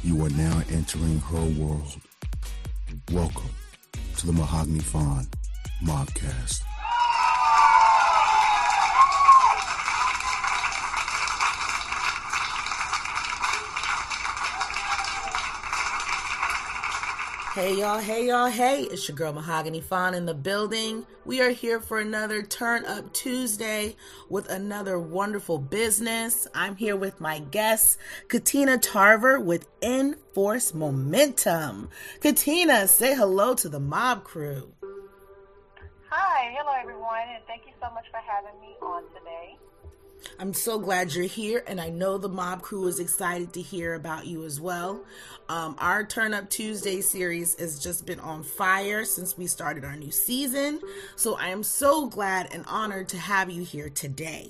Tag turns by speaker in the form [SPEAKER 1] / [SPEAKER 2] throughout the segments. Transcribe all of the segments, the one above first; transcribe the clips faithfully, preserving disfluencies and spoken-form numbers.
[SPEAKER 1] You are now entering her world. Welcome to the Mahogany Fawn Mobcast.
[SPEAKER 2] Hey y'all, hey y'all, hey, it's your girl Mahogany Fawn in the building. We are here for another Turn Up Tuesday with another wonderful business. I'm here with my guest, Katina Tarver with Enforce Momentum. Katina, say hello to the mob crew.
[SPEAKER 3] Hi, hello everyone, and thank you so much for having me on today.
[SPEAKER 2] I'm so glad you're here, and I know the mob crew is excited to hear about you as well. Um, our Turn Up Tuesday series has just been on fire since we started our new season, so I am so glad and honored to have you here today.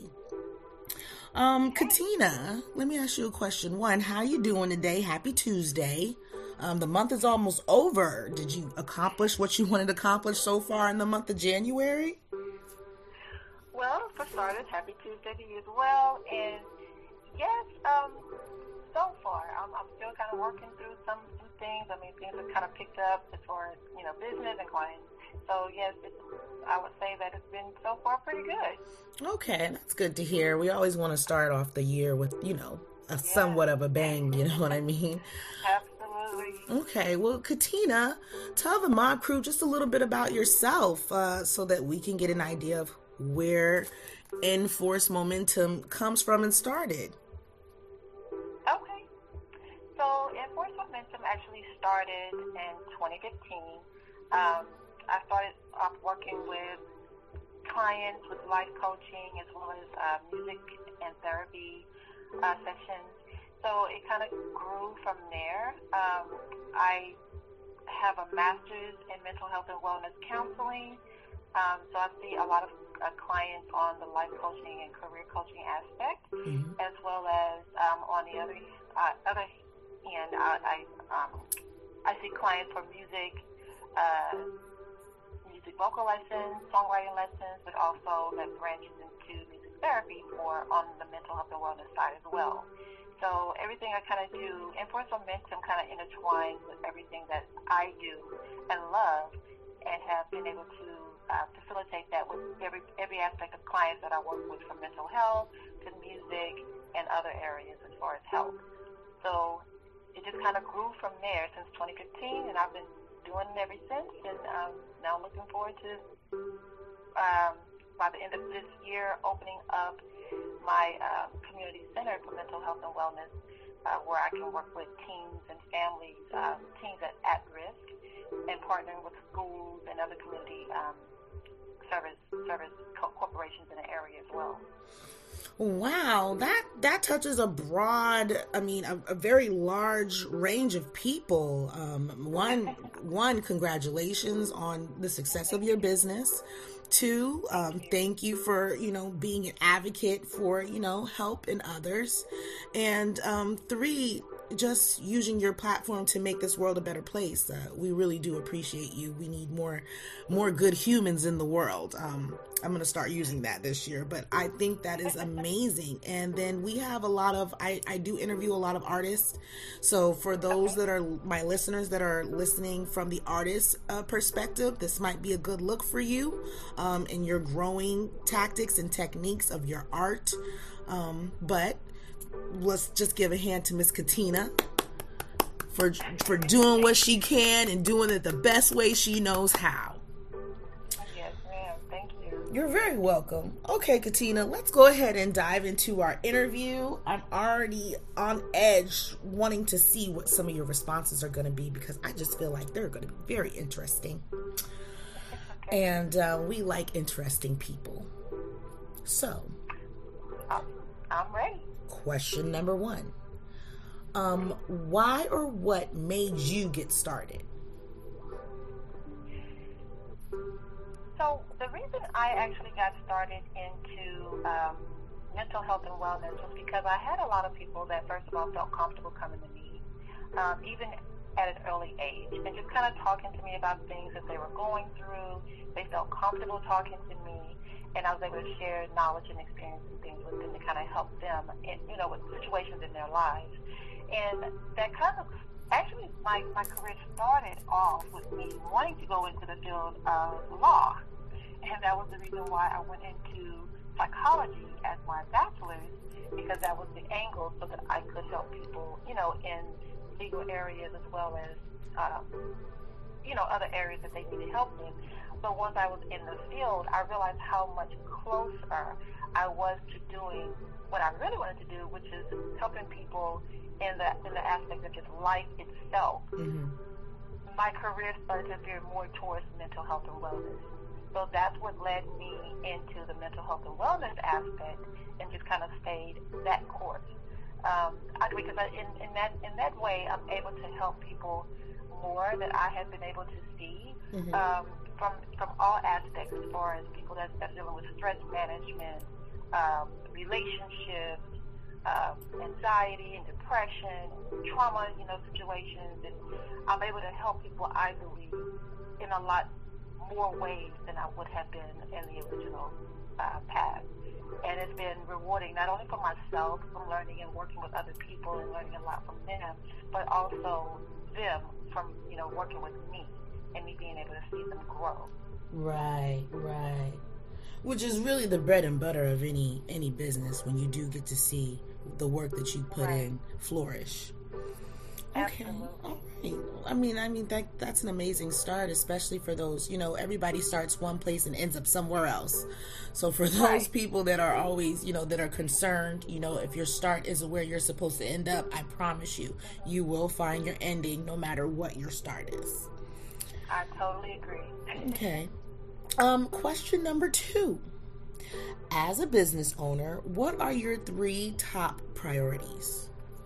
[SPEAKER 2] Um, Katina, let me ask you a question. One, how you doing today? Happy Tuesday. Um, the month is almost over. Did you accomplish what you wanted to accomplish so far in the month of January?
[SPEAKER 3] Well, for starters, happy Tuesday to you as well. And yes, um, so far, I'm, I'm still kind of working through some, some things. I mean, things have kind of picked up as far as, you know, business and clients. So yes, it's, I would say that it's been so far pretty good.
[SPEAKER 2] Okay, that's good to hear. We always want to start off the year with, you know, a yeah. somewhat of a bang, you know what I mean?
[SPEAKER 3] Absolutely.
[SPEAKER 2] Okay, well, Katina, tell the mob crew just a little bit about yourself uh, so that we can get an idea of where Enforce Momentum comes from and started.
[SPEAKER 3] Okay. So Enforce Momentum actually started in twenty fifteen. Um, I started off working with clients with life coaching as well as uh, music and therapy uh, sessions. So it kind of grew from there. Um, I have a master's in mental health and wellness counseling. Um, so I see a lot of uh, clients on the life coaching and career coaching aspect, mm-hmm. as well as um, on the other uh, other hand, I I, um, I see clients for music, uh, music vocal lessons, songwriting lessons, but also that branches into music therapy for on the mental health and wellness side as well. So everything I kind of do, Enforce Momentum kind of intertwines with everything that I do and love, and have been able to uh, facilitate that with every every aspect of clients that I work with, from mental health to music and other areas as far as health. So it just kind of grew from there since twenty fifteen, and I've been doing it ever since, and um, now looking forward to, um, by the end of this year, opening up my uh, community center for mental health and wellness, uh, where I can work with teens and families, um, teens at, at risk, and partnering with schools and other community um, service service co- corporations in the area as well.
[SPEAKER 2] Wow, that that touches a broad, I mean, a, a very large range of people. Um, one, one, congratulations on the success of your business. Two, um, thank you for, you know, being an advocate for, you know, help in others. And um, three, just using your platform to make this world a better place. Uh, we really do appreciate you. We need more, more good humans in the world. Um, I'm going to start using that this year, but I think that is amazing. And then we have a lot of, I, I do interview a lot of artists. So for those that are my listeners that are listening from the artist uh, perspective, this might be a good look for you um, in your growing tactics and techniques of your art. Um, but let's just give a hand to Miss Katina for for doing what she can and doing it the best way she knows how.
[SPEAKER 3] Yes, ma'am. Thank you.
[SPEAKER 2] You're very welcome. Okay, Katina, let's go ahead and dive into our interview. I'm already on edge wanting to see what some of your responses are going to be, because I just feel like they're going to be very interesting. Okay. And uh, we like interesting people. So,
[SPEAKER 3] I'm ready.
[SPEAKER 2] Question number one. Um, why or what made you get started?
[SPEAKER 3] So the reason I actually got started into um, mental health and wellness was because I had a lot of people that, first of all, felt comfortable coming to me, um, even at an early age, and just kind of talking to me about things that they were going through. They felt comfortable talking to me, and I was able to share knowledge and experience and things with them to kind of help them, in, you know, with situations in their lives. And that kind of, actually, my, my career started off with me wanting to go into the field of law. And that was the reason why I went into psychology as my bachelor's, because that was the angle so that I could help people, you know, in legal areas as well as, um, you know, other areas that they needed help with. But once I was in the field, I realized how much closer I was to doing what I really wanted to do, which is helping people in the in the aspect of just life itself.
[SPEAKER 2] Mm-hmm.
[SPEAKER 3] My career started to veer more towards mental health and wellness. So that's what led me into the mental health and wellness aspect, and just kind of stayed that course. Um, I, because I, in, in that in that way, I'm able to help people more that I have been able to see, mm-hmm. um, from from all aspects, as far as people that, that are dealing with stress management, um, relationships, um, anxiety and depression, trauma, you know, situations, and I'm able to help people, I believe, in a lot more ways than I would have been in the original uh, path. And it's been rewarding, not only for myself from learning and working with other people and learning a lot from them, but also them from, you know, working with me and me being able to see them grow.
[SPEAKER 2] Right, right. Which is really the bread and butter of any any business, when you do get to see the work that you put
[SPEAKER 3] right.
[SPEAKER 2] in flourish. Okay.
[SPEAKER 3] Absolutely.
[SPEAKER 2] All right. I mean, I mean that that's an amazing start, especially for those, you know, everybody starts one place and ends up somewhere else. So for those
[SPEAKER 3] right.
[SPEAKER 2] people that are always, you know, that are concerned, you know, if your start isn't where you're supposed to end up, I promise you, you will find your ending no matter what your start is.
[SPEAKER 3] I totally agree.
[SPEAKER 2] Okay. Um, question number two. As a business owner, what are your three top priorities?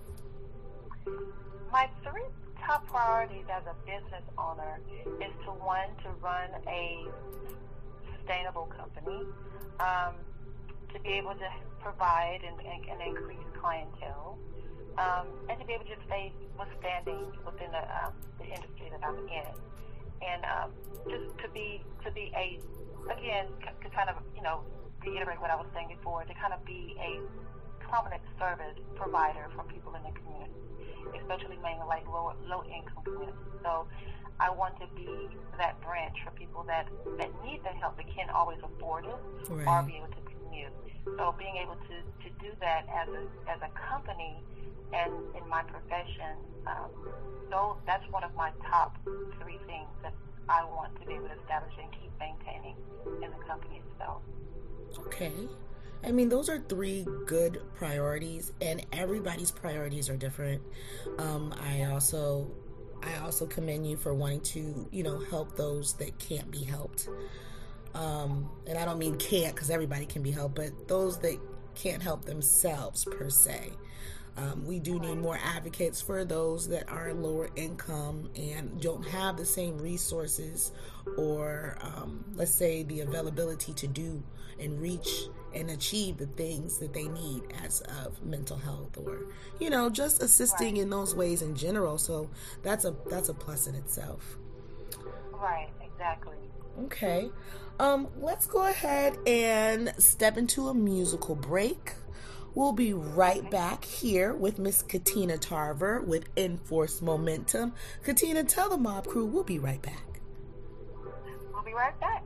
[SPEAKER 3] My three top priorities as a business owner is to, one, to run a sustainable company, um, to be able to provide and, and, and increase clientele, um, and to be able to stay withstanding within the, um, the industry that I'm in, and um, just to be to be a again to kind of, you know, reiterate what I was saying before, to kind of be a prominent service provider for people in the community, especially mainly like low low income communities. So I want to be that branch for people that, that need the help but can't always afford it, right. or be able to commute. So being able to, to do that as a as a company and in my profession, um, so that's one of my top three things that I want to be able to establish and keep maintaining in the company itself.
[SPEAKER 2] Okay. I mean, those are three good priorities, and everybody's priorities are different. Um, I also, I also commend you for wanting to, you know, help those that can't be helped. Um, and I don't mean can't, because everybody can be helped, but those that can't help themselves per se. Um, we do need more advocates for those that are lower income and don't have the same resources or, um, let's say, the availability to do and reach and achieve the things that they need as of mental health, or, you know, just assisting right. in those ways in general. So that's a that's a plus in itself.
[SPEAKER 3] Right, exactly.
[SPEAKER 2] Okay. Um, let's go ahead and step into a musical break. We'll be right back here with Miss Katina Tarver with Enforce Momentum. Katina, tell the Mob Crew we'll be right back.
[SPEAKER 3] We'll be right back.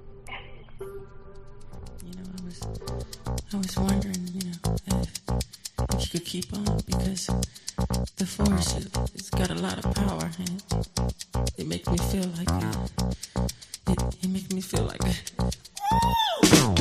[SPEAKER 4] You know, I was, I was wondering, you know, if, if you could keep on, because the force, it, it's got a lot of power, and it makes me feel like, uh, it, it makes me feel like, woo!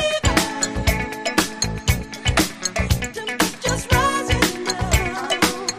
[SPEAKER 5] Just rising now.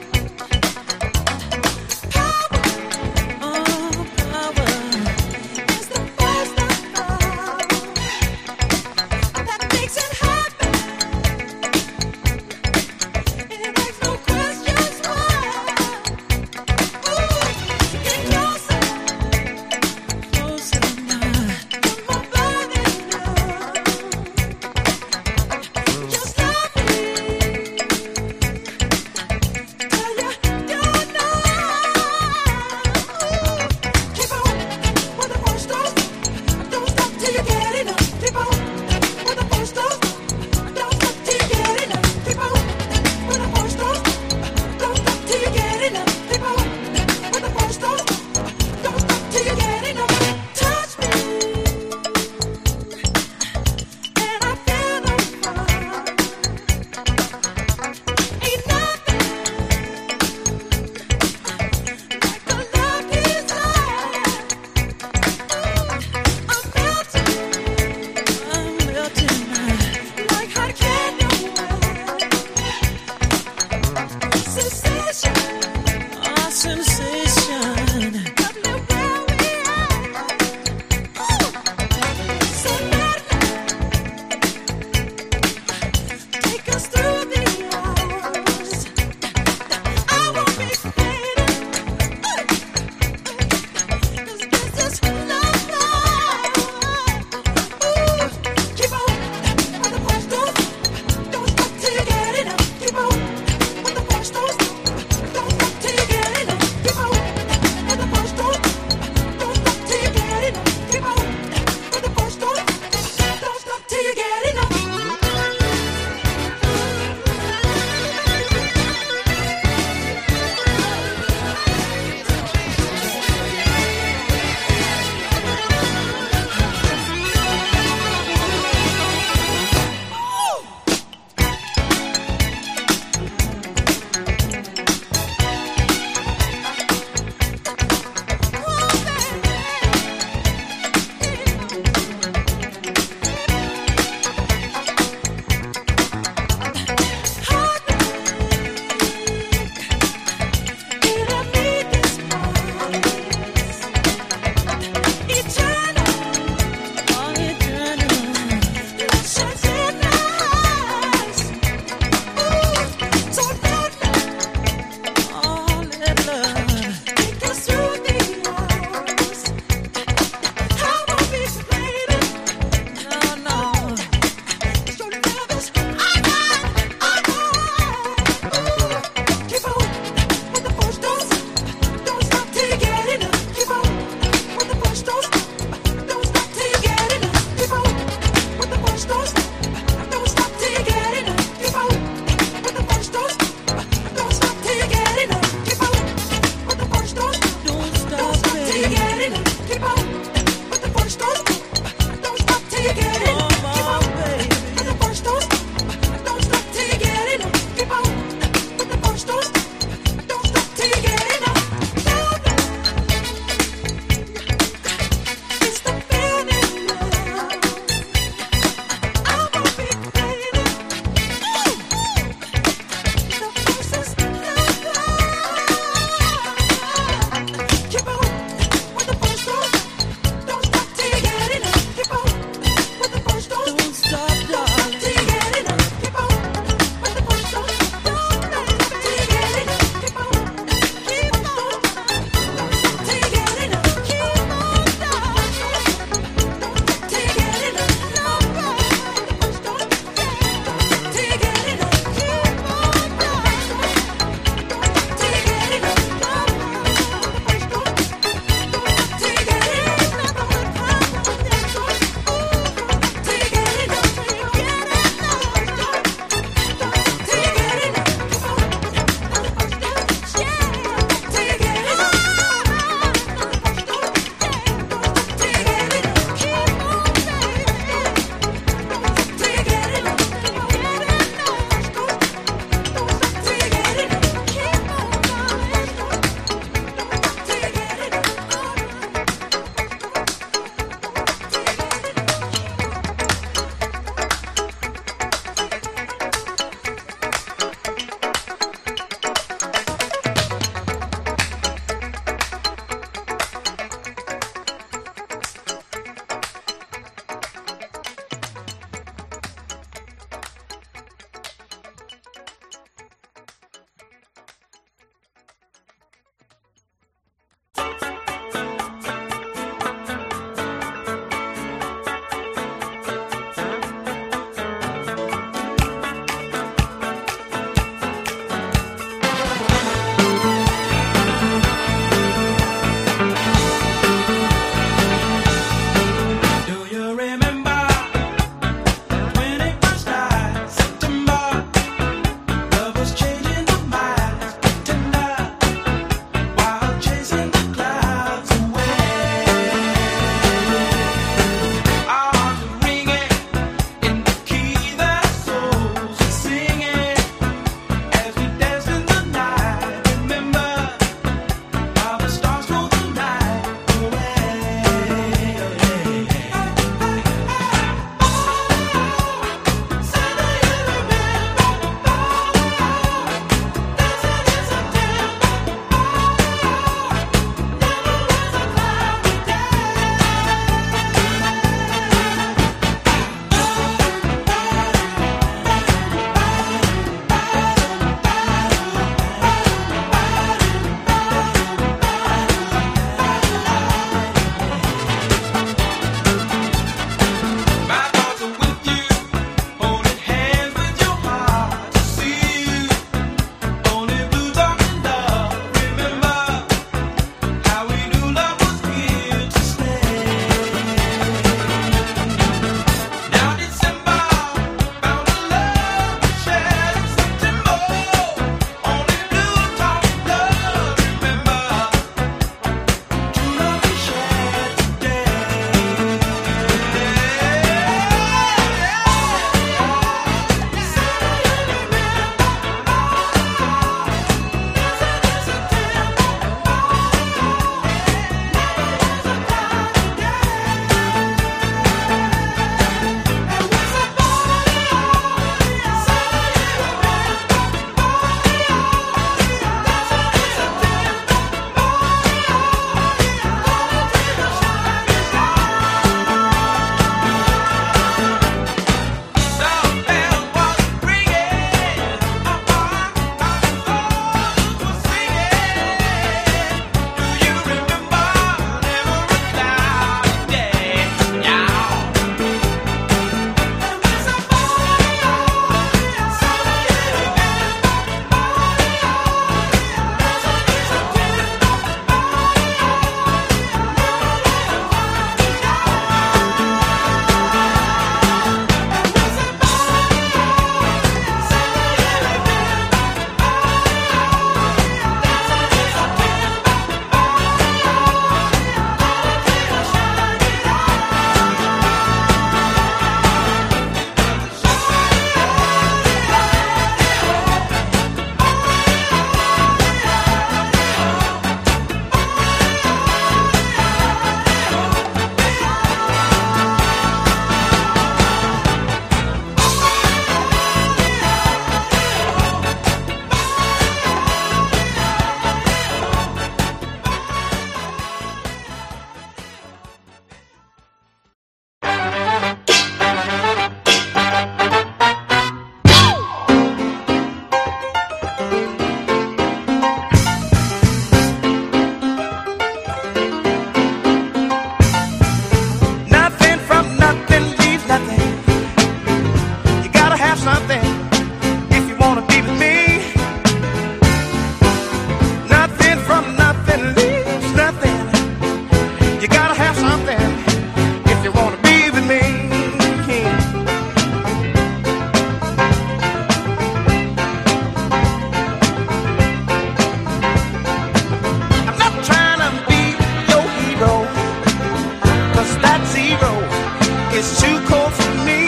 [SPEAKER 5] It's too cold for me.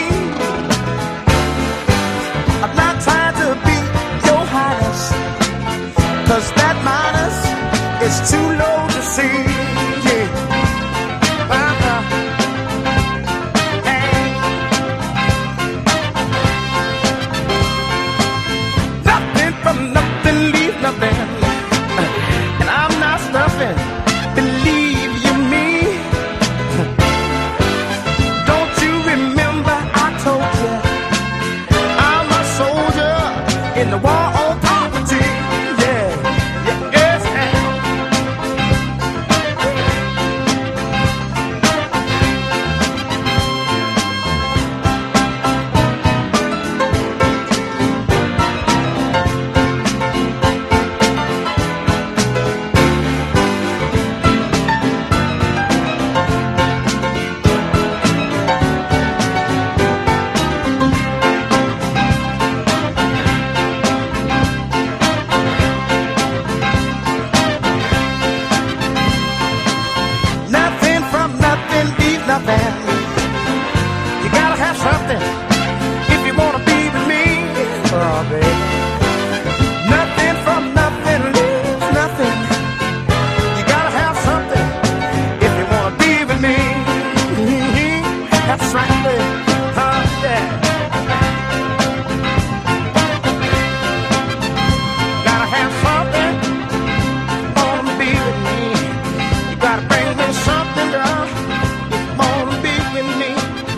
[SPEAKER 5] I'm not trying to be your highness, 'cause that minus is too low to see. Yeah. Uh-huh. Hey. Nothing from nothing leaves nothing, and I'm not stuffing. Believe you me. Don't you remember I told you I'm a soldier in the war on poverty? Yeah, yeah, yes, nothing from nothing leaves nothing. You gotta have something if you wanna be with me. Oh, baby. Nothing from nothing leaves nothing. You gotta have something if you wanna be with me. That's right, baby. Oh, yeah. Gotta have something if you wanna be with me. You gotta bring me something, girl, if you wanna be with me.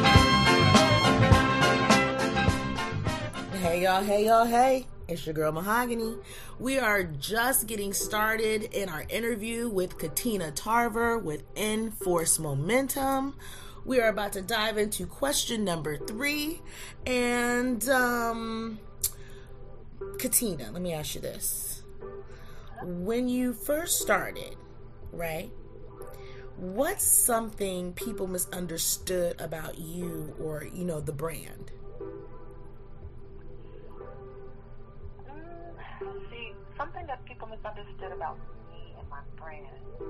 [SPEAKER 2] Hey y'all, hey y'all, hey. It's your girl Mahogany. We are just getting started in our interview with Katina Tarver with Enforce Momentum. We are about to dive into question number three. And, um, Katina, let me ask you this. When you first started, right, what's something people misunderstood about you or, you know, the brand?
[SPEAKER 3] Mm, see, something that people misunderstood about me and my brand.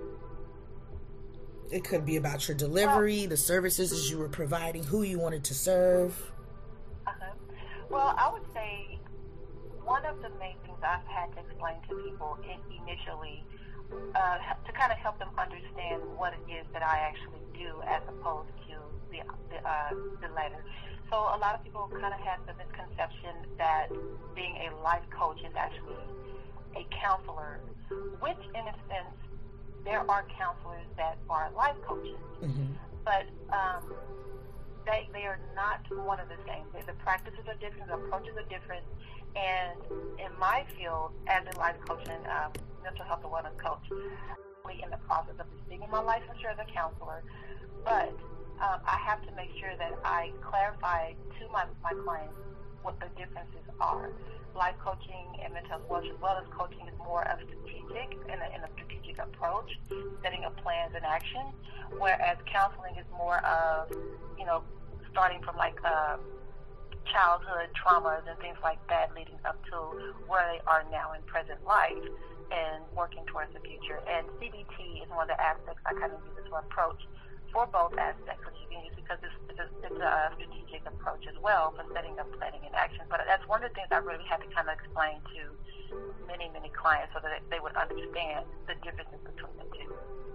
[SPEAKER 2] It could be about your delivery, the services you were providing, who you wanted to serve.
[SPEAKER 3] Uh-huh. Well, I would say one of the main things I've had to explain to people in, initially uh, to kind of help them understand what it is that I actually do as opposed to the the, uh, the letter. So a lot of people kind of have the misconception that being a life coach is actually a counselor, which in a sense, there are counselors that are life coaches,
[SPEAKER 2] Mm-hmm.
[SPEAKER 3] but um, they they are not one and the same. The, the practices are different, the approaches are different, and in my field, as a life coach and um, mental health and wellness coach, I'm in the process of receiving my licensure as a counselor, but um, I have to make sure that I clarify to my, my clients what the differences are. Life coaching and mental health wellness coaching is more of strategic and a, and a strategic approach, setting up plans and action, whereas counseling is more of, you know, starting from like uh, childhood traumas and things like that, leading up to where they are now in present life and working towards the future. And C B T is one of the aspects I kind of use as an approach for both aspects, which you can use because it's, it's, a, it's a strategic approach as well for setting up planning and action. But that's one of the things I really had to kind of explain to many, many clients so that they would understand the differences between the two.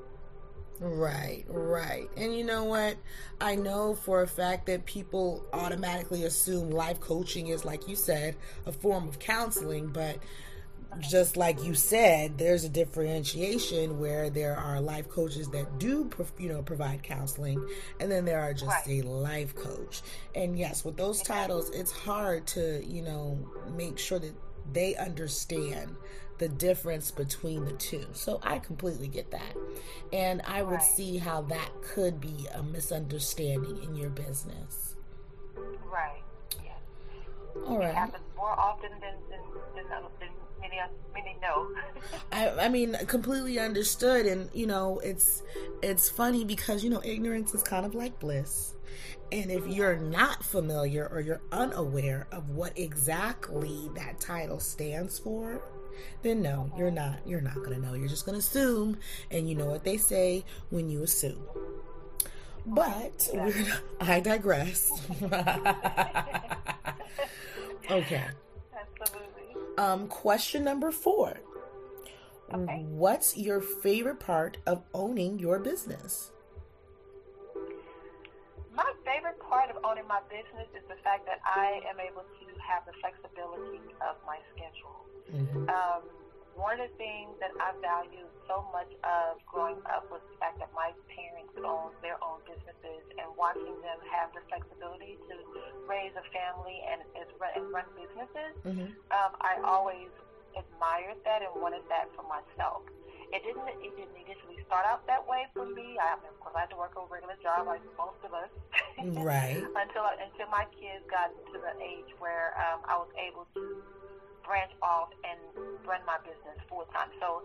[SPEAKER 2] Right, right. And you know what? I know for a fact that people automatically assume life coaching is, like you said, a form of counseling, but just like you said, there's a differentiation where there are life coaches that do, you know, provide counseling, and then there are just right. a life coach. And yes, with those titles, it's hard to, you know, make sure that they understand the difference between the two. So I completely get that. And I would right. see how that could be a misunderstanding in your business.
[SPEAKER 3] Right. Yes.
[SPEAKER 2] All right.
[SPEAKER 3] It happens more often than, than, than, than many, many know.
[SPEAKER 2] I, I mean, completely understood. And, you know, it's, it's funny because, you know, ignorance is kind of like bliss. And if you're not familiar or you're unaware of what exactly that title stands for, then no, you're not. You're not going to know. You're just going to assume. And you know what they say when you assume. But we're, I digress. Okay.
[SPEAKER 3] Absolutely.
[SPEAKER 2] Um, question number four.
[SPEAKER 3] Okay.
[SPEAKER 2] What's your favorite part of owning your business?
[SPEAKER 3] My favorite part of owning my business is the fact that I am able to have the flexibility of my schedule.
[SPEAKER 2] Mm-hmm.
[SPEAKER 3] Um, one of the things that I value so much of growing up was the fact that my parents owned their own businesses, and watching them have the flexibility to raise a family and, and run businesses.
[SPEAKER 2] Mm-hmm.
[SPEAKER 3] Um, I always admired that and wanted that for myself. It didn't. It didn't initially start out that way for me. I, of course, I had to work a regular job like most of us.
[SPEAKER 2] Right.
[SPEAKER 3] until until my kids got to the age where um, I was able to branch off and run my business full time. So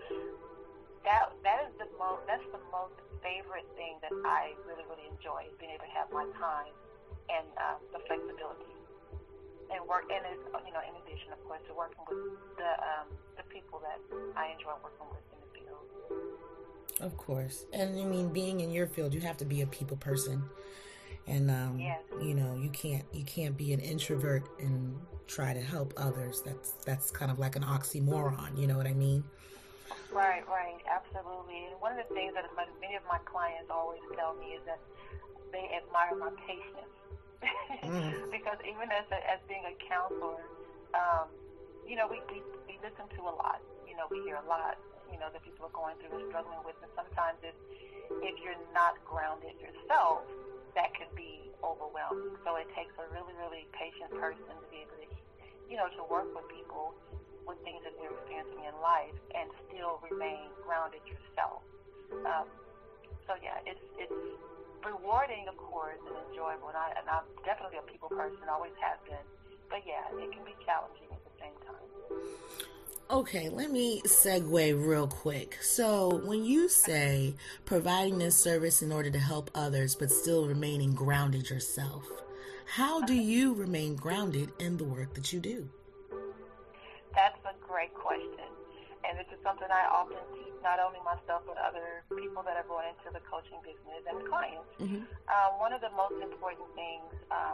[SPEAKER 3] that that is the most. That's the most favorite thing that I really really enjoy, is being able to have my time and um, the flexibility. And work, and it's, you know, in addition, of course, to working with the um, the people that I enjoy working with in the field.
[SPEAKER 2] Of course. And I mean, being in your field, you have to be a people person. And um,
[SPEAKER 3] Yes.
[SPEAKER 2] you know, you can't you can't be an introvert and try to help others. That's that's kind of like an oxymoron. You know what I mean?
[SPEAKER 3] Right, right, absolutely. And one of the things that my, many of my clients always tell me is that they admire my patience. Mm. Because even as a, as being a counselor, um, you know, we, we we listen to a lot. You know, we hear a lot. You know, that people are going through and struggling with, and sometimes if if you're not grounded yourself, that can be overwhelming. So it takes a really really patient person to be able to, you know, to work with people with things that they're experiencing in life and still remain grounded yourself. Um, so yeah, it's it's. rewarding, of course, and enjoyable. And, I, and I'm definitely a people person, always have been. But yeah, it can be challenging at the same time.
[SPEAKER 2] Okay, let me segue real quick. So when you say providing this service in order to help others but still remaining grounded yourself, how do you remain grounded in the work that you do?
[SPEAKER 3] That's a great question. And this is something I often teach, not only myself, but other people that are going into the coaching business and clients. Mm-hmm. Um, one of the most important things um,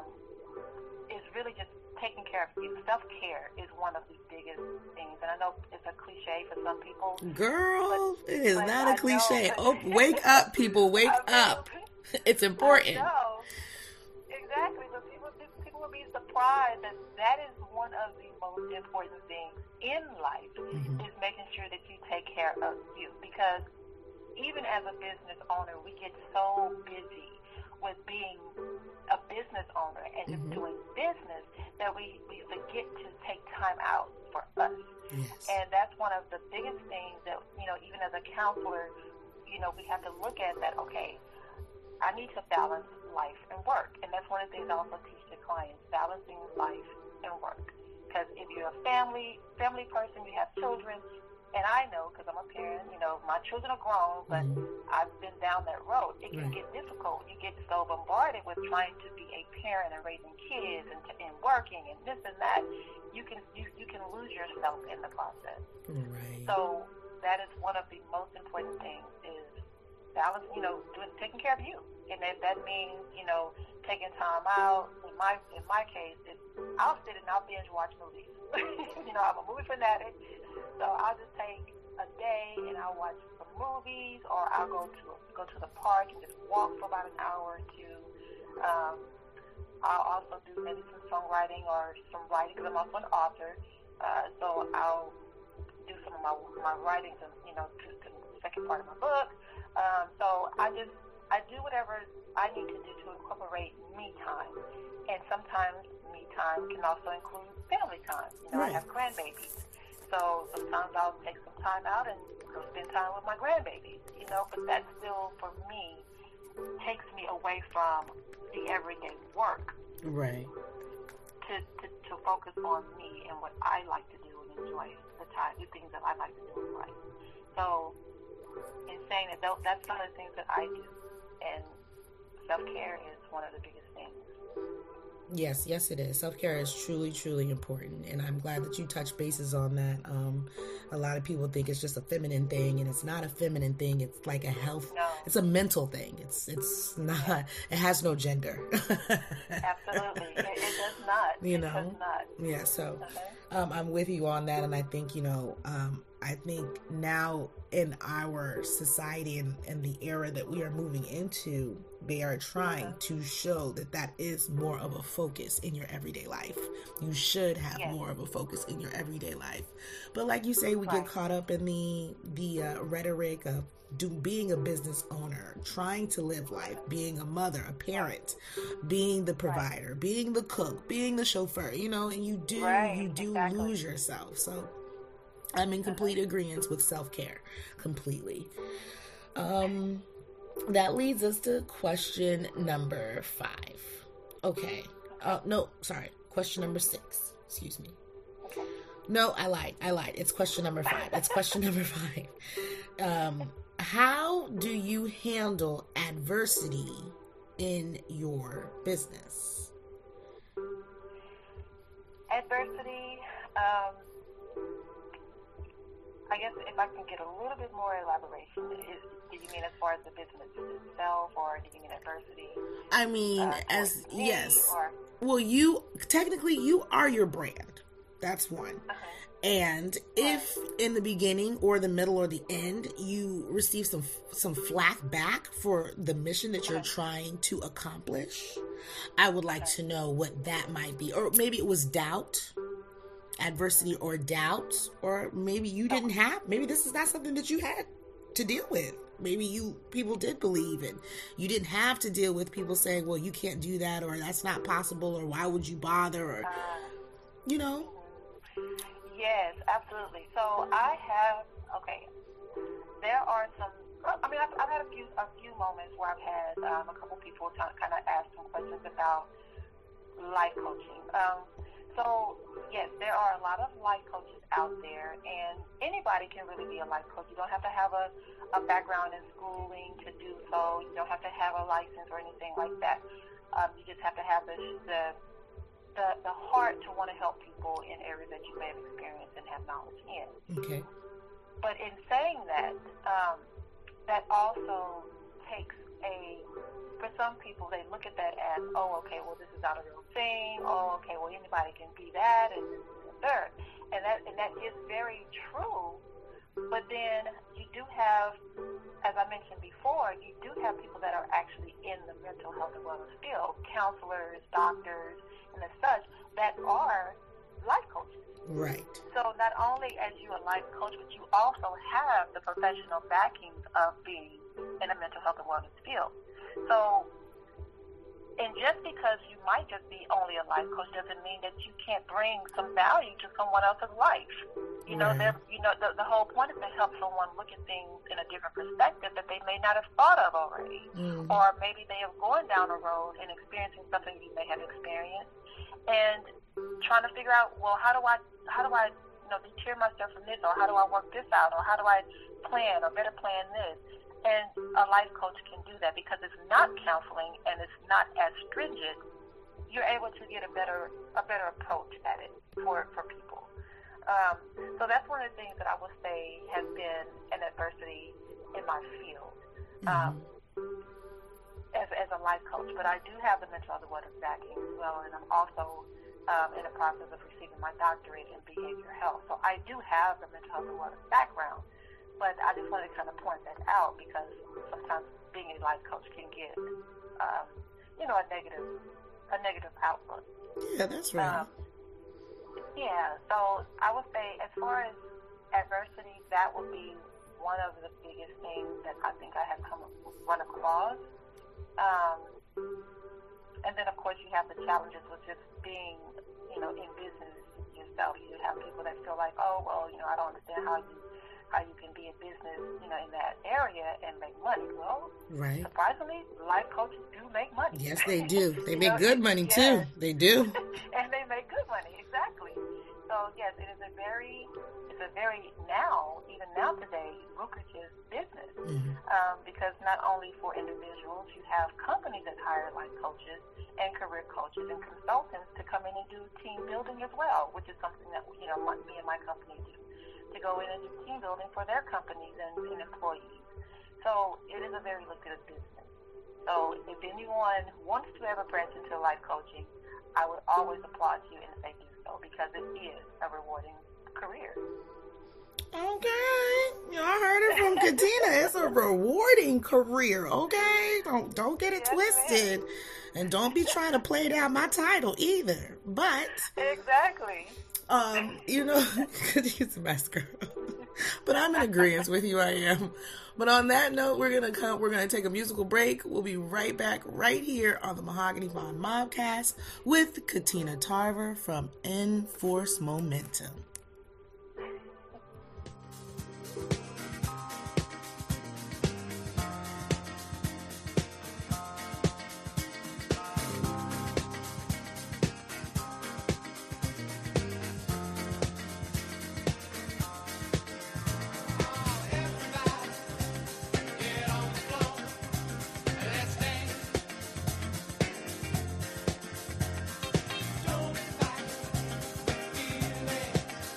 [SPEAKER 3] is really just taking care of you. Self-care is one of the biggest things. And I know it's a cliche for some people.
[SPEAKER 2] Girl,
[SPEAKER 3] but,
[SPEAKER 2] it is
[SPEAKER 3] but
[SPEAKER 2] not a
[SPEAKER 3] I
[SPEAKER 2] cleche.
[SPEAKER 3] know.
[SPEAKER 2] Oh, wake up, people. Wake I mean, up. It's important.
[SPEAKER 3] No, exactly. But people, people will be surprised that that is one of the most important things in life, mm-hmm. is making sure that you take care of you. Because even as a business owner, we get so busy with being a business owner and just mm-hmm. doing business that we, we forget to take time out for us.
[SPEAKER 2] Yes.
[SPEAKER 3] And that's one of the biggest things that, you know, even as a counselor, you know, we have to look at that, okay, I need to balance life and work. And that's one of the things I also teach to clients, balancing life and work. Because if you're a family family person, you have children, and I know, because I'm a parent, you know, my children are grown, but mm-hmm. I've been down that road. It can right. get difficult. You get so bombarded with trying to be a parent and raising kids and, and working and this and that. You can you, you can lose yourself in the process.
[SPEAKER 2] Right.
[SPEAKER 3] So that is one of the most important things, is balance, you know, doing, taking care of you. And if that means, you know, taking time out, in my in my case, it, I'll sit and I'll binge watch movies. You know, I'm a movie fanatic, so I'll just take a day and I'll watch some movies, or I'll go to go to the park and just walk for about an hour or two. Um, I'll also do maybe some songwriting or some writing, because I'm also an author. Uh, so I'll do some of my my writings, and you know, to, to the second part of my book. Um, so I just I do whatever I need to do to incorporate me time. And sometimes me time can also include family time. You know,
[SPEAKER 2] right.
[SPEAKER 3] I have grandbabies. So sometimes I'll take some time out and go spend time with my grandbabies, you know, but that still, for me, takes me away from the everyday work.
[SPEAKER 2] Right.
[SPEAKER 3] To, to, to focus on me and what I like to do and enjoy the time, the things that I like to do in life. So in saying that, that's some of the things that I do. And self-care is one of the biggest things.
[SPEAKER 2] Yes, yes, it is. Self-care is truly, truly important, and I'm glad that you touched bases on that. Um, a lot of people think it's just a feminine thing, and it's not a feminine thing. It's like a health.
[SPEAKER 3] No.
[SPEAKER 2] It's a mental thing. It's it's not. It has no gender.
[SPEAKER 3] Absolutely, it, it does not.
[SPEAKER 2] You
[SPEAKER 3] it
[SPEAKER 2] know.
[SPEAKER 3] does not.
[SPEAKER 2] Yeah. So,
[SPEAKER 3] Okay.
[SPEAKER 2] um, I'm with you on that, and I think you know. Um, I think now in our society and, and the era that we are moving into, they are trying to show that that is more of a focus in your everyday life. You should have
[SPEAKER 3] Yes.
[SPEAKER 2] more of a focus in your everyday life. But like you say, we
[SPEAKER 3] Right.
[SPEAKER 2] get caught up in the the uh, rhetoric of do, being a business owner, trying to live life, being a mother, a parent, being the provider, being the cook, being the chauffeur, you know, and you do,
[SPEAKER 3] Right,
[SPEAKER 2] you do
[SPEAKER 3] exactly.
[SPEAKER 2] lose yourself. So I'm in complete agreement with self-care completely. Um, that leads us to question number five. Okay. Uh, no, sorry. Question number six. Excuse me. No, I lied. I lied. It's question number five. It's question number five. Um, how do you handle adversity in your business?
[SPEAKER 3] Adversity, um, I guess if I can get a little bit more elaboration, is, do you mean as far as the business itself, or do you mean adversity?
[SPEAKER 2] I mean,
[SPEAKER 3] uh,
[SPEAKER 2] as
[SPEAKER 3] towards me,
[SPEAKER 2] yes.
[SPEAKER 3] Or,
[SPEAKER 2] Well, you technically you are your brand. That's one.
[SPEAKER 3] uh-huh.
[SPEAKER 2] And if in the beginning or the middle or the end you receive some some flack back for the mission that you're trying to accomplish, I would like to know what that might be. Or maybe it was doubt, adversity or doubt, or maybe you didn't have, maybe this is not something that you had to deal with. Maybe you people did believe it. You didn't have to deal with people saying, well, you can't do that, or that's not possible, or why would you bother, or, you know.
[SPEAKER 3] Yes, absolutely. So I have, okay, there are some, I mean, I've, I've had a few a few moments where I've had um, a couple people kind of ask some questions about life coaching. Um, so, yes, there are a lot of life coaches out there, and anybody can really be a life coach. You don't have to have a, a background in schooling to do so. You don't have to have a license or anything like that. Um, you just have to have the, the The, the heart to want to help people in areas that you may have experienced and have knowledge in.
[SPEAKER 2] Okay.
[SPEAKER 3] But in saying that, um, that also takes a, for some people, they look at that as, oh, okay, well, this is not a real thing. Oh, okay, well, anybody can be that, and this and the third. And that, and that is very true. But then you do have, as I mentioned before, you do have people that are actually in the mental health and wellness field, counselors, doctors, and as such, that are life coaches.
[SPEAKER 2] Right.
[SPEAKER 3] So not only as you a life coach, but you also have the professional backings of being in the mental health and wellness field. So, and just because you might just be only a life coach doesn't mean that you can't bring some value to someone else's life. You know,
[SPEAKER 2] Right.
[SPEAKER 3] there, you know, the, the whole point is to help someone look at things in a different perspective that they may not have thought of already,
[SPEAKER 2] Mhm.
[SPEAKER 3] or maybe they have gone down a road and experiencing something you may have experienced, and trying to figure out, well, how do I, how do I, you know, deter myself from this, or how do I work this out, or how do I plan or better plan this? And a life coach can do that because it's not counseling and it's not as stringent. You're able to get a better a better approach at it for for people. Um, so that's one of the things that I would say has been an adversity in my field um, as as a life coach. But I do have the mental health and wellness backing as well, and I'm also um, in the process of receiving my doctorate in behavioral health. So I do have the mental health and wellness background. But I just wanted to kind of point that out because sometimes being a life coach can get, um, you know, a negative, a negative outlook.
[SPEAKER 2] Yeah, that's right.
[SPEAKER 3] Um, yeah, so I would say as far as adversity, that would be one of the biggest things that I think I have come run across. Um, and then, of course, you have the challenges with just being, you know, in business yourself. You have people that feel like, oh, well, you know, I don't understand how you how you can be in business, you know, in that area and make money. Well,
[SPEAKER 2] Right.
[SPEAKER 3] surprisingly, life coaches do make money.
[SPEAKER 2] Yes, they do. They
[SPEAKER 3] You
[SPEAKER 2] make
[SPEAKER 3] know,
[SPEAKER 2] good money
[SPEAKER 3] yes.
[SPEAKER 2] too. They do.
[SPEAKER 3] And they make good money, exactly. So yes, it is a very, it's a very now, even now today, lucrative business.
[SPEAKER 2] Mm-hmm.
[SPEAKER 3] Um, because not only for individuals, you have companies that hire life coaches and career coaches and consultants to come in and do team building as well, which is something that, you know, my, me and my company do, to go in and do team building for their companies and, and employees. So it is a very lucrative business. So if anyone wants to ever branch into life coaching, I would always applaud you and say do so, because it is a rewarding career.
[SPEAKER 2] Okay, you know, I heard it from Katina. It's a rewarding career. Okay, don't don't get it
[SPEAKER 3] Yes,
[SPEAKER 2] twisted,
[SPEAKER 3] ma'am.
[SPEAKER 2] and don't be trying to play down my title either. But
[SPEAKER 3] Exactly.
[SPEAKER 2] um, you know, she's a mess girl. But I'm in agreement with you. I am. But on that note, we're gonna come. We're gonna take a musical break. We'll be right back, right here on the Mahogany Vaughn Mobcast with Katina Tarver from Enforce Momentum.
[SPEAKER 6] Don't fight, feel it.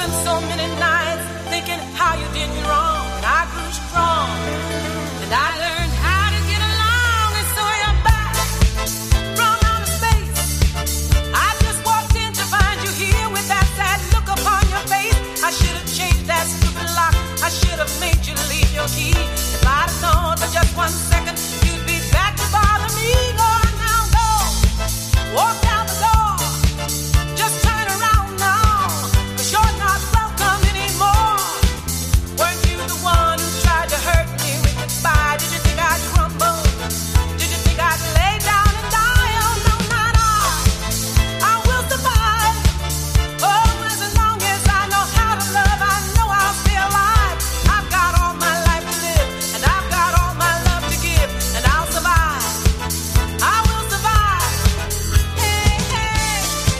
[SPEAKER 4] spent so many nights thinking how you did me wrong. I grew strong, and I learned how to get along. And so you're back from outer space. I just walked in to find you here with that sad look upon your face. I should have changed that stupid lock. I should have made you leave your key. If I'd have known for just one second you'd be back to bother me. Go on now, go. Walk out the door. Just turn around now, 'cause you're not welcome anymore. Weren't you the one who tried to hurt me with goodbye? Did you think I'd crumble? Did you think I'd lay down and die? Oh, no, not I. I will survive. Oh, as long as I know how to love, I know I'll stay alive. I've got all my life to live, and I've got all my love to give, and I'll survive. I will survive. Hey, hey.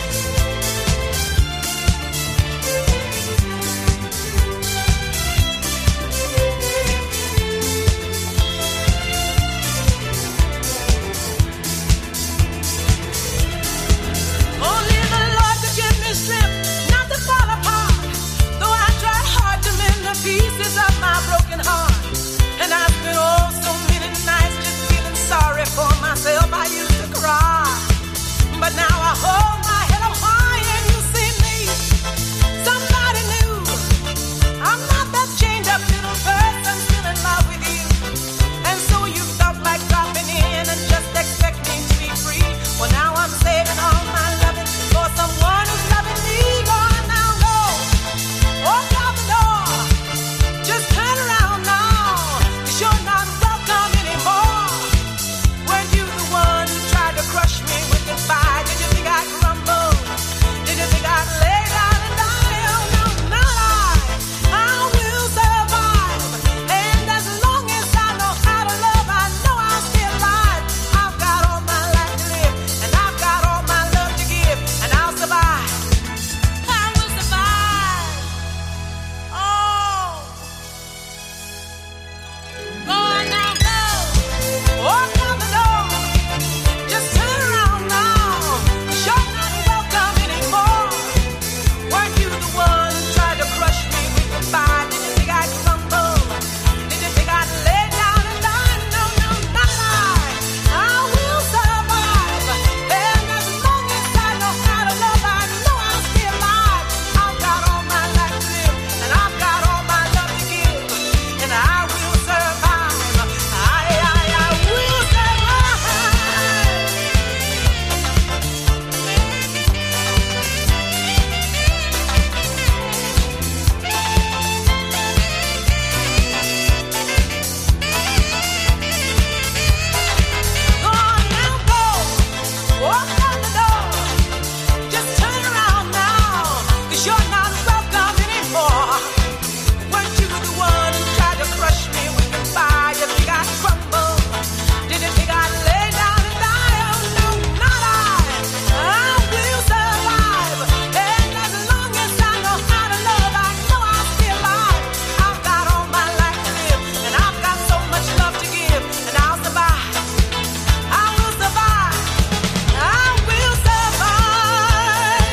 [SPEAKER 4] Only the Lord could give me strength not to fall apart. Though I tried hard to mend the pieces of my broken heart. And I've been oh so many nights just feeling sorry for myself. I used to cry, but now I hold my head up high and you see me. Somebody new. I'm not that chained up little person still in love with you. And so you felt like dropping in and just expecting to be free. Well, now I'm saving all my loving for someone who's loving me. Go on now, go. Walk out the door. Just turn around now, 'cause you're not welcome anymore. Weren't you the one who tried to crush me with goodbye? Did you think I'd crumble? Did you think I'd lay down and die? Oh, no, not I. I will survive. And as long as I know how to love, I know I'll stay alive. I've got all my life to live, and I've got all my love to give, and I'll survive. I will survive. Oh. Go on now, go. Walk out the door. Just turn around now, 'cause you're not welcome anymore. Weren't you the one who tried to crush me with goodbye? Did you think I'd crumble? Did you think I'd lay down and die? No, no, not I. I will survive. And as long as I know how to love, I know I'll stay alive. I've got all my life to live, and I've got all my love to give, and I will survive. I, I, I will survive. Go on now, go. Walk out the door. Just turn around now, 'cause you're not welcome anymore. Weren't you the one who tried to crush me with goodbye? Did you think I'd crumble? Did you think I'd lay down and die? Oh, no, not I. I will survive. And as long as I know how to love, I know I'll stay alive. I've got all my life to live, and I've got so much love to give, and I'll survive. I will survive. I will survive.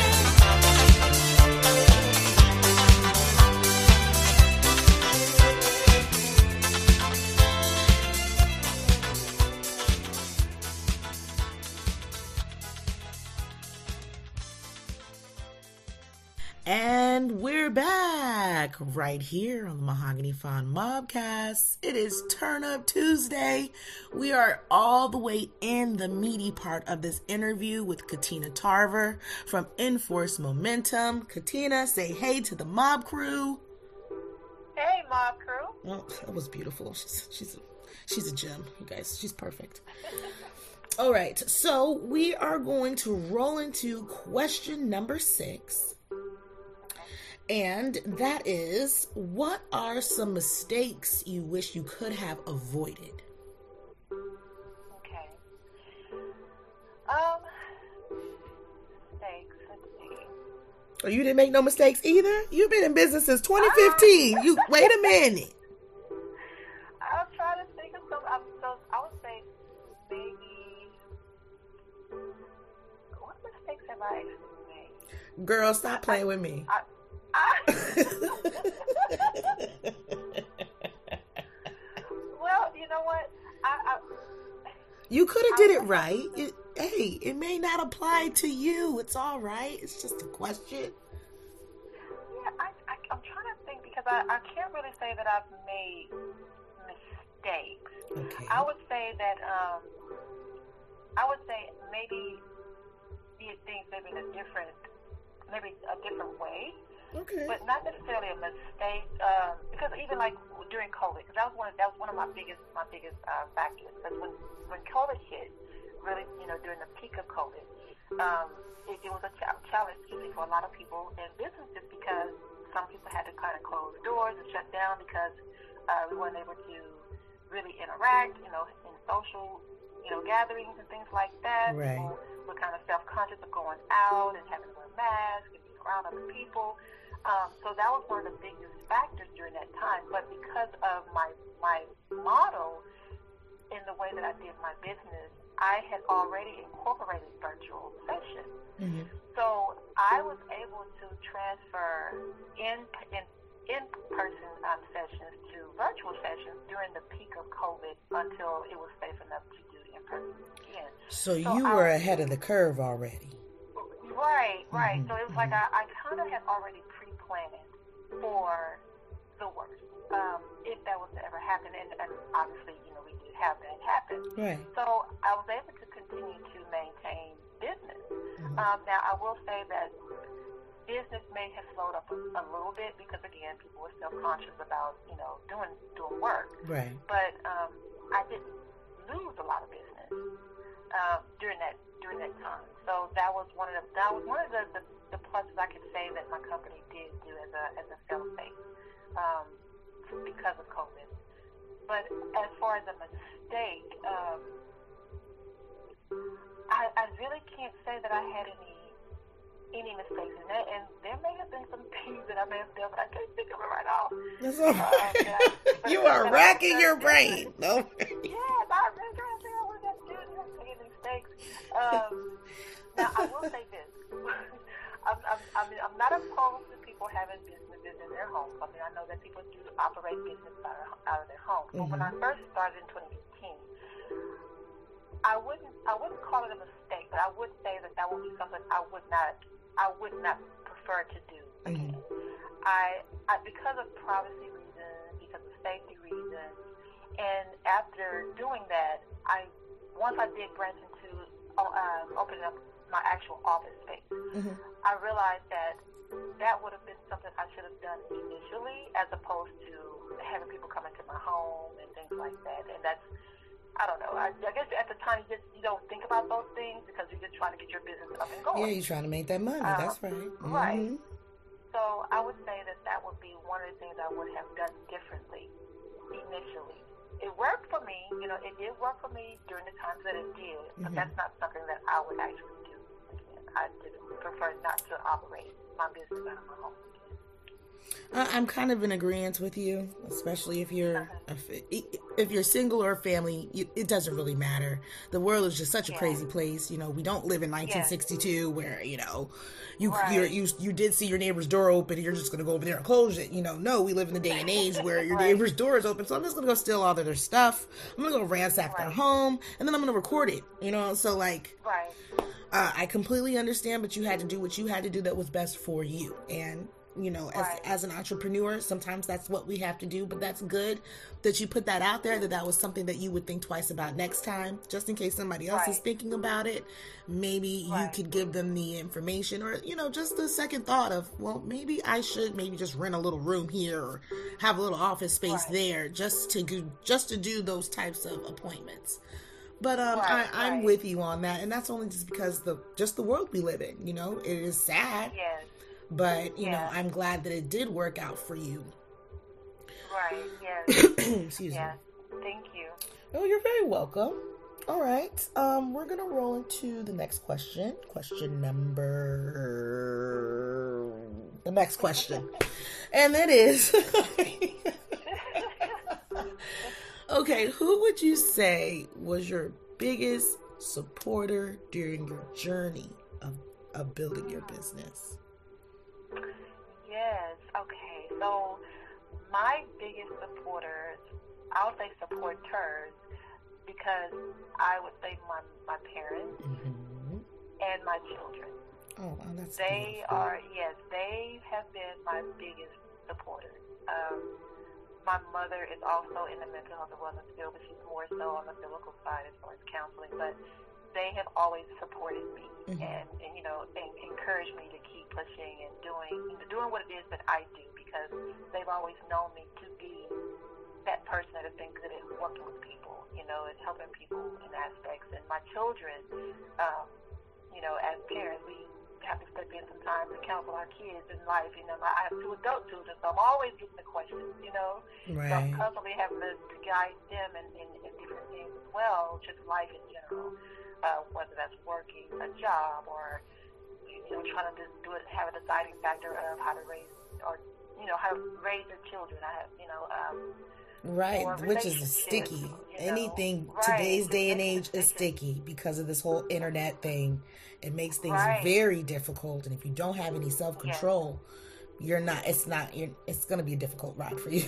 [SPEAKER 2] And we're back right here on the Mahogany Fawn Mobcast. It is Turn Up Tuesday. We are all the way in the meaty part of this interview with Katina Tarver from Enforce Momentum. Katina, say hey to the mob crew.
[SPEAKER 3] Hey, Mob Crew.
[SPEAKER 2] Oh, that was beautiful. She's she's a, she's a gem, you guys. She's perfect. All right, so we are going to roll into question number six. And that is, what are some mistakes you wish you could have avoided?
[SPEAKER 3] Okay. Um, mistakes. Let's see.
[SPEAKER 2] Oh, you didn't make no mistakes either? You've been in business since twenty fifteen. You wait a minute.
[SPEAKER 3] I'm trying to think of some. I'm so, I would say maybe. What mistakes have I actually made?
[SPEAKER 2] Girl, stop playing with me.
[SPEAKER 3] I, Well, you know what? I, I
[SPEAKER 2] You could have did it right. It, hey, it may not apply to you. It's all right. It's just a question.
[SPEAKER 3] Yeah, I, I, I'm trying to think because I, I can't really say that I've made mistakes.
[SPEAKER 2] Okay.
[SPEAKER 3] I would say that um, I would say maybe did things maybe in a different, maybe a different way.
[SPEAKER 2] Okay.
[SPEAKER 3] But not necessarily a mistake, um, because even like during COVID, because that was one of, that was one of my biggest my biggest uh, factors. Because when when COVID hit, really, you know, during the peak of COVID, um, it, it was a ch- challenge, excuse me, for a lot of people in businesses because some people had to kind of close doors and shut down because uh, we weren't able to really interact, you know, in social, you know, gatherings and things like that.
[SPEAKER 2] Right.
[SPEAKER 3] People were kind of self-conscious of going out and having to wear masks and being around other people. Um, so that was one of the biggest factors during that time. But because of my my model in the way that I did my business, I had already incorporated virtual sessions.
[SPEAKER 2] Mm-hmm.
[SPEAKER 3] So I was able to transfer in in in person um, sessions to virtual sessions during the peak of COVID until it was safe enough to do in person again.
[SPEAKER 2] So,
[SPEAKER 3] So
[SPEAKER 2] you
[SPEAKER 3] I-
[SPEAKER 2] were ahead of the curve already.
[SPEAKER 3] Right, right.
[SPEAKER 2] Mhm,
[SPEAKER 3] So it was like I, I kind of had already pre-planned for the worst, um, if that was to ever happen. And, and obviously, you know, we did have that happen.
[SPEAKER 2] Right.
[SPEAKER 3] So I was able to continue to maintain business.
[SPEAKER 2] Mhm.
[SPEAKER 3] Um, now, I will say that business may have slowed up a, a little bit because, again, people were self-conscious about, you know, doing doing work.
[SPEAKER 2] Right.
[SPEAKER 3] But um, I didn't lose a lot of business um, during that during that time. So that was one of the that was one of the, the, the pluses I could say that my company did do as a as a fail-safe um, because of COVID. But as far as a mistake, um, I, I really can't say that I had any any mistakes in that, and there may have been some things that I may have done, but I can't think of it right now.
[SPEAKER 2] That's all
[SPEAKER 3] Uh,
[SPEAKER 2] right.
[SPEAKER 3] that I-
[SPEAKER 2] You
[SPEAKER 3] but-
[SPEAKER 2] are
[SPEAKER 3] but I-
[SPEAKER 2] racking
[SPEAKER 3] but-
[SPEAKER 2] your brain. No.
[SPEAKER 3] Yes, I really trying to figure out what that dude has to any mistakes. Um, now, I will say this. I'm, I'm, I mean, I'm not opposed to people having businesses in their homes. I mean, I know that people do operate business out of, out of their homes. But when I first started in twenty fifteen, I wouldn't, I wouldn't call it a mistake, but I would say that that would be something I would not, I would not prefer to do again.
[SPEAKER 2] Mm-hmm.
[SPEAKER 3] I, I, because of privacy reasons, because of safety reasons, and after doing that, I once I did branch into um, opening up my actual office space,
[SPEAKER 2] Mm-hmm.
[SPEAKER 3] I realized that that would have been something I should have done initially, as opposed to having people come into my home and things like that. And that's, I don't know. I, I guess at the time you just you don't think about those things because you're just trying to get your business up and going.
[SPEAKER 2] Yeah, you're trying to make that money.
[SPEAKER 3] Uh,
[SPEAKER 2] That's right. Mm-hmm.
[SPEAKER 3] right. So I would say that that would be one of the things I would have done differently initially. It worked for me, you know, it did work for me during the times that it did, but
[SPEAKER 2] Mhm.
[SPEAKER 3] that's not something that I would actually do again. I just prefer not to operate my business out of my home.
[SPEAKER 2] I- I'm kind of in agreement with you, especially if you're if, if you're single or a family. You, it doesn't really matter. The world is just such a
[SPEAKER 3] Yeah.
[SPEAKER 2] crazy place. You know, we don't live in nineteen sixty-two where you know you
[SPEAKER 3] Right.
[SPEAKER 2] you're, you you did see your neighbor's door open and you're just gonna go over there and close it. You know, no, we live in the day and age where your
[SPEAKER 3] Right.
[SPEAKER 2] neighbor's door is open, so I'm just gonna go steal all of their stuff. I'm gonna go ransack their
[SPEAKER 3] Right.
[SPEAKER 2] home, and then I'm gonna record it. You know, so like.
[SPEAKER 3] Right.
[SPEAKER 2] Uh, I completely understand, but you had to do what you had to do that was best for you. And, you know, as,
[SPEAKER 3] Right.
[SPEAKER 2] as an entrepreneur, sometimes that's what we have to do, but that's good that you put that out there, that that was something that you would think twice about next time, just in case somebody else is
[SPEAKER 3] Right.
[SPEAKER 2] thinking about it. Maybe you
[SPEAKER 3] Right.
[SPEAKER 2] could give them the information or, you know, just the second thought of, well, maybe I should maybe just rent a little room here or have a little office space
[SPEAKER 3] Right.
[SPEAKER 2] there just to do, just to do those types of appointments. But um,
[SPEAKER 3] Right,
[SPEAKER 2] I, I'm
[SPEAKER 3] right.
[SPEAKER 2] with you on that, and that's only just because the just the world we live in. You know, it is sad,
[SPEAKER 3] Yes.
[SPEAKER 2] but you
[SPEAKER 3] Yeah.
[SPEAKER 2] know, I'm glad that it did work out for you.
[SPEAKER 3] Right. Yes.
[SPEAKER 2] Excuse
[SPEAKER 3] yes.
[SPEAKER 2] me.
[SPEAKER 3] Thank you.
[SPEAKER 2] Oh, you're very welcome. All right, um, we're gonna roll into the next question. Question number the next question, and it is. Okay, who would you say was your biggest supporter during your journey of, of building your business?
[SPEAKER 3] Yes. So my biggest supporters, I would say supporters, because I would say my, my parents
[SPEAKER 2] Mm-hmm.
[SPEAKER 3] and my children.
[SPEAKER 2] Oh, wow, that's
[SPEAKER 3] They
[SPEAKER 2] beautiful.
[SPEAKER 3] are, yes, they have been my biggest supporters. Um, my mother is also in the mental health and wellness field, but she's more so on the biblical side as far as counseling. But they have always supported me
[SPEAKER 2] Mhm.
[SPEAKER 3] and, and, you know, and encouraged me to keep pushing and doing, you know, doing what it is that I do, because they've always known me to be that person that has been good at working with people, you know, and helping people in aspects. And my children, um, you know, as parents, we have to step in sometimes to counsel our kids in life. You know, I have two adult children, so I'm always getting the questions, you know. So I'm
[SPEAKER 2] Right.
[SPEAKER 3] constantly having to, to guide them in, in, in different things as well, just life in general, uh, whether that's working a job or, you know, trying to just do it, have a deciding factor of how to raise, or, you know, how to raise their children. I have, you know, um,
[SPEAKER 2] Right,
[SPEAKER 3] or
[SPEAKER 2] which is
[SPEAKER 3] relationships,
[SPEAKER 2] sticky.
[SPEAKER 3] you know.
[SPEAKER 2] Anything
[SPEAKER 3] Right,
[SPEAKER 2] today's
[SPEAKER 3] just
[SPEAKER 2] day and
[SPEAKER 3] makes it
[SPEAKER 2] age is sticky because of this whole internet thing. It makes things
[SPEAKER 3] Right.
[SPEAKER 2] very difficult, and if you don't have any self control, you're not. It's not. You're, it's going to be a difficult ride for you.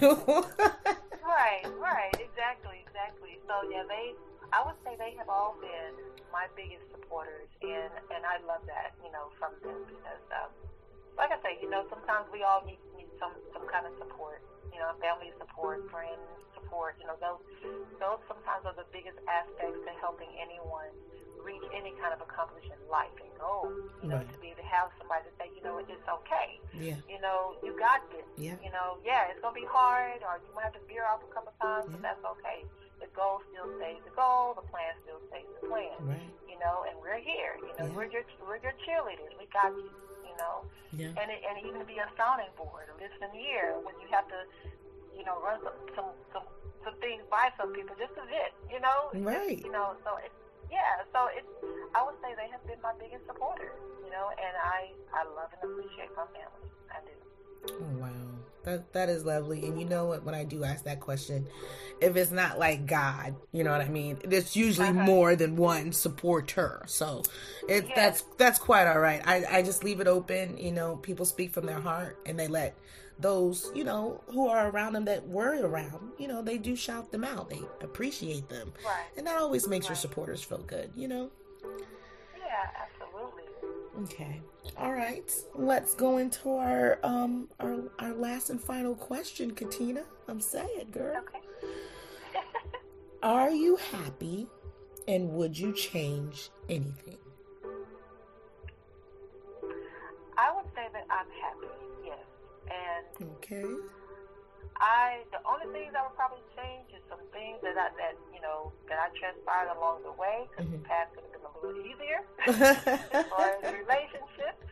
[SPEAKER 3] Right, right, exactly, exactly. So yeah, they, I would say they have all been my biggest supporters, and and I love that, you know, from them, because, um, like I say, you know, sometimes we all need, need some some kind of support, you know, family support, friends support, you know, those those sometimes are the biggest aspects to helping anyone reach any kind of accomplishment in life and goals, you know,
[SPEAKER 2] Right.
[SPEAKER 3] to be able to have somebody to say, you know, it's okay.
[SPEAKER 2] Yeah.
[SPEAKER 3] You know, you got this.
[SPEAKER 2] Yeah.
[SPEAKER 3] You know, yeah, it's going to be hard, or you might have to veer off a couple times, but
[SPEAKER 2] Yeah.
[SPEAKER 3] that's okay. The goal still stays the goal. The plan still stays the plan.
[SPEAKER 2] Right.
[SPEAKER 3] You know, and we're here. You know,
[SPEAKER 2] Yeah.
[SPEAKER 3] we're your we're your cheerleaders. We got you. You know,
[SPEAKER 2] Yeah.
[SPEAKER 3] and it, and even be a sounding board, a listening ear when you have to, you know, run some some some, some things by some people just a bit. You know,
[SPEAKER 2] Right.
[SPEAKER 3] You know, so it's yeah. So it's I would say they have been my biggest supporters. You know, and I I love and appreciate my family. I do.
[SPEAKER 2] Oh, wow. That that is lovely. And you know what, when I do ask that question, if it's not like God, you know what I mean? It's usually
[SPEAKER 3] Uh-huh.
[SPEAKER 2] more than one supporter. So it's
[SPEAKER 3] Yes.
[SPEAKER 2] that's that's quite all right. I, I just leave it open, you know, people speak from their heart, and they let those, you know, who are around them that were around, you know, they do shout them out. They appreciate them.
[SPEAKER 3] Right.
[SPEAKER 2] And that always makes your
[SPEAKER 3] Right.
[SPEAKER 2] supporters feel good, you know?
[SPEAKER 3] Yeah, absolutely.
[SPEAKER 2] Okay. All right. Let's go into our um our our last and final question, Katina. I'm sad, girl.
[SPEAKER 3] Okay.
[SPEAKER 2] Are you happy, and would you change anything?
[SPEAKER 3] I would say that I'm happy, yes. And
[SPEAKER 2] Okay.
[SPEAKER 3] I, the only things I would probably change is some things that I, that, you know, that I transpired along the way, because
[SPEAKER 2] Mhm.
[SPEAKER 3] the past could have been a little easier as far as relationships.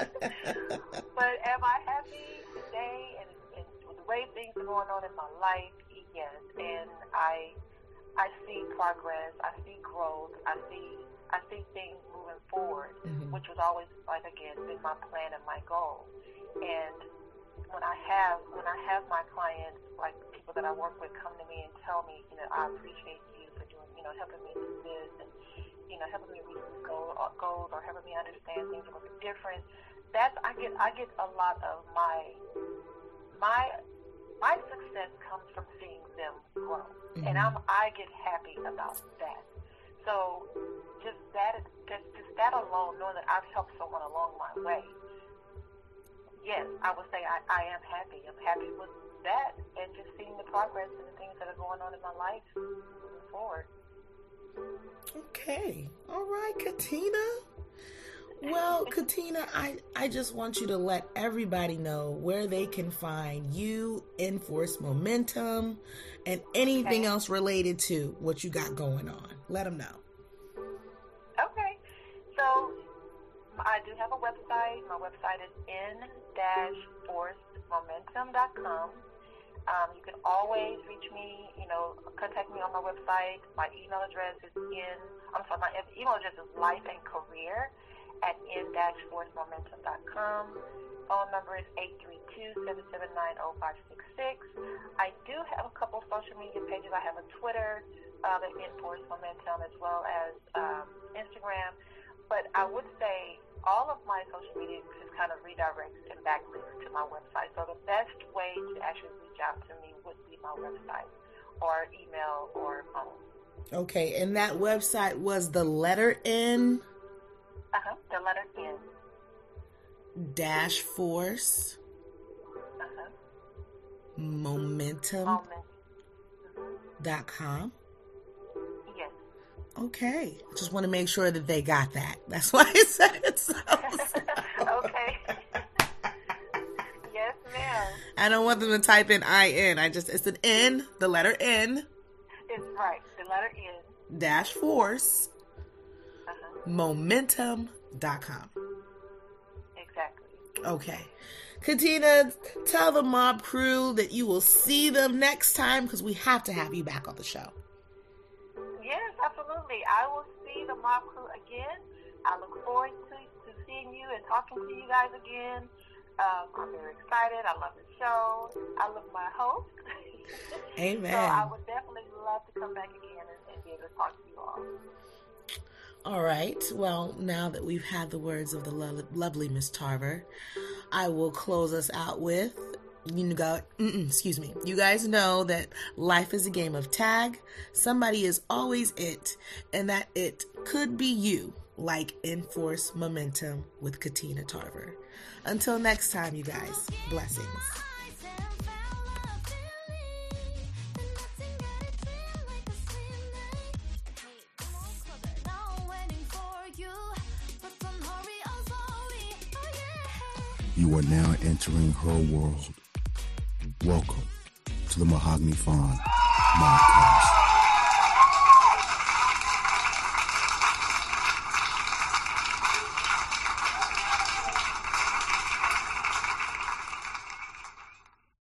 [SPEAKER 3] But am I happy today and, and with the way things are going on in my life? Yes. And I, I see progress. I see growth. I see, I see things moving forward,
[SPEAKER 2] Mhm.
[SPEAKER 3] which was always, like, again, been my plan and my goal. And when I have when I have my clients, like people that I work with, come to me and tell me, you know, I appreciate you for doing, you know, helping me do this, and, you know, helping me reach these goal, uh, goals, or helping me understand things a little bit different. That's I get I get a lot of my my my success comes from seeing them grow,
[SPEAKER 2] Mhm.
[SPEAKER 3] and I'm I get happy about that. So just that just just that alone, knowing that I've helped someone along my way. Yes, I would say I, I am happy. I'm happy with that, and just seeing the progress and the things that are going on in my life moving forward.
[SPEAKER 2] Okay. All right, Katina. Well, Katina, I, I just want you to let everybody know where they can find you, Enforce Momentum, and anything
[SPEAKER 3] Okay.
[SPEAKER 2] else related to what you got going on. Let them know.
[SPEAKER 3] Okay, so I do have a website. My website is n dash force momentum dot com. Um, you can always reach me, you know, contact me on my website. My email address is in, I'm sorry, my email address is life and career at n dash force momentum dot com. Phone number is eight three two, seven seven nine, zero five six six. I do have a couple social media pages. I have a Twitter, uh, at Enforce Momentum, as well as um, Instagram. But I would say all of my social media just kind of redirects and backlinks to my website. So the best way to actually reach out to me would be my website or email or phone.
[SPEAKER 2] Okay, and that website was the letter N?
[SPEAKER 3] Uh-huh, the letter N.
[SPEAKER 2] Dash force.
[SPEAKER 3] Uh-huh.
[SPEAKER 2] Momentum.
[SPEAKER 3] Moment.
[SPEAKER 2] Dot com.
[SPEAKER 3] Yes.
[SPEAKER 2] Okay. I just want to make sure that they got that. That's why I said it so.
[SPEAKER 3] Okay. Yes, ma'am.
[SPEAKER 2] I don't want them to type in I N. I just, it's an N, the letter N.
[SPEAKER 3] It's right. The letter N.
[SPEAKER 2] Dash force.
[SPEAKER 3] Uh-huh.
[SPEAKER 2] Momentum dot com.
[SPEAKER 3] Exactly.
[SPEAKER 2] Okay. Katina, tell the mob crew that you will see them next time because we have to have you back on the show.
[SPEAKER 3] Yes, absolutely. I will see the mob crew again. I look forward to, to seeing you and talking to you guys again. Um, I'm very excited. I love the show. I love my host.
[SPEAKER 2] Amen.
[SPEAKER 3] So I would definitely love to come back again and, and be able to talk to you all.
[SPEAKER 2] All right. Well, now that we've had the words of the lo- lovely Miss Tarver, I will close us out with, you know, excuse me. You guys know that life is a game of tag. Somebody is always it, and that it could be you, like Enforce Momentum with Katina Tarver. Until next time, you guys, blessings.
[SPEAKER 1] You are now entering her world. Welcome to the Mahogany Fawn Modcast.